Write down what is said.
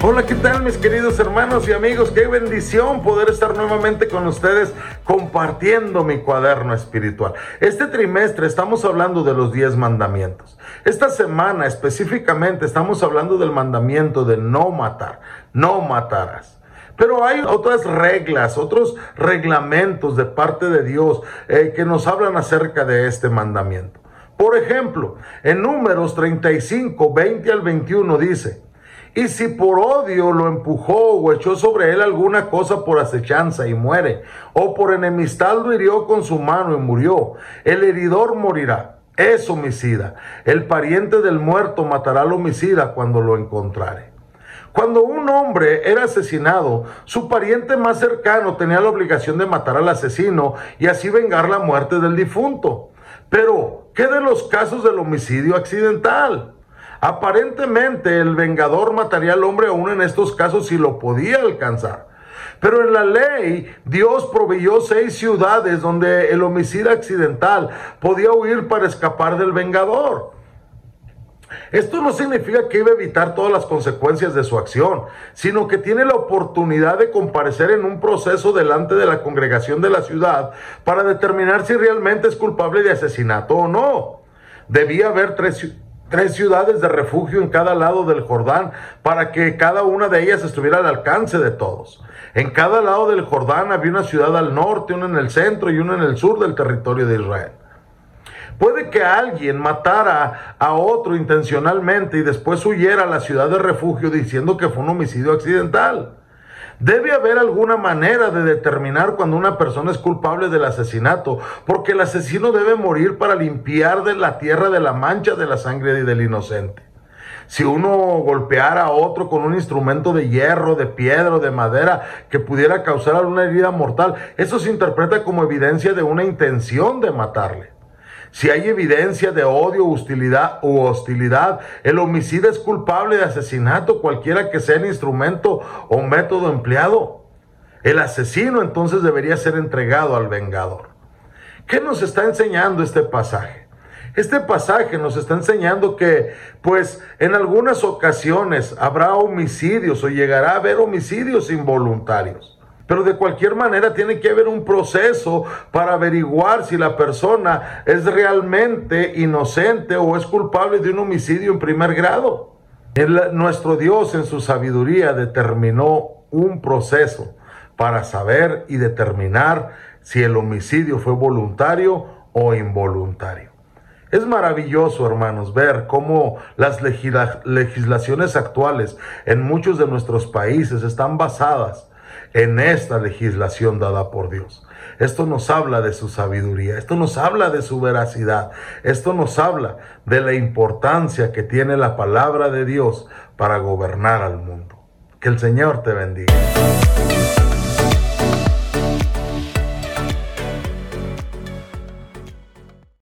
Hola, ¿qué tal mis queridos hermanos y amigos? Qué bendición poder estar nuevamente con ustedes compartiendo mi cuaderno espiritual. Este trimestre estamos hablando de los 10 mandamientos. Esta semana específicamente estamos hablando del mandamiento de no matar, no matarás. Pero hay otras reglas, otros reglamentos de parte de Dios que nos hablan acerca de este mandamiento. Por ejemplo, en Números 35, 20 al 21 dice: y si por odio lo empujó o echó sobre él alguna cosa por acechanza y muere, o por enemistad lo hirió con su mano y murió, el heridor morirá. Es homicida. El pariente del muerto matará al homicida cuando lo encontrare. Cuando un hombre era asesinado, su pariente más cercano tenía la obligación de matar al asesino y así vengar la muerte del difunto. Pero, ¿qué de los casos del homicidio accidental? Aparentemente el vengador mataría al hombre aún en estos casos si lo podía alcanzar. Pero en la ley Dios proveyó 6 ciudades donde el homicida accidental podía huir para escapar del vengador. Esto no significa que iba a evitar todas las consecuencias de su acción, sino que tiene la oportunidad de comparecer en un proceso delante de la congregación de la ciudad para determinar si realmente es culpable de asesinato o no. Debía haber tres ciudades de refugio en cada lado del Jordán para que cada una de ellas estuviera al alcance de todos. En cada lado del Jordán había una ciudad al norte, una en el centro y una en el sur del territorio de Israel. Puede que alguien matara a otro intencionalmente y después huyera a la ciudad de refugio diciendo que fue un homicidio accidental. Debe haber alguna manera de determinar cuando una persona es culpable del asesinato, porque el asesino debe morir para limpiar de la tierra de la mancha de la sangre del inocente. Si uno golpeara a otro con un instrumento de hierro, de piedra o de madera que pudiera causar alguna herida mortal, eso se interpreta como evidencia de una intención de matarle. Si hay evidencia de odio, hostilidad, el homicida es culpable de asesinato, cualquiera que sea el instrumento o método empleado. El asesino entonces debería ser entregado al vengador. ¿Qué nos está enseñando este pasaje? Este pasaje nos está enseñando que, pues, en algunas ocasiones habrá homicidios o llegará a haber homicidios involuntarios. Pero de cualquier manera tiene que haber un proceso para averiguar si la persona es realmente inocente o es culpable de un homicidio en primer grado. Nuestro Dios en su sabiduría determinó un proceso para saber y determinar si el homicidio fue voluntario o involuntario. Es maravilloso, hermanos, ver cómo las legislaciones actuales en muchos de nuestros países están basadas en esta legislación dada por Dios. Esto nos habla de su sabiduría, esto nos habla de su veracidad, esto nos habla de la importancia que tiene la palabra de Dios para gobernar al mundo. Que el Señor te bendiga.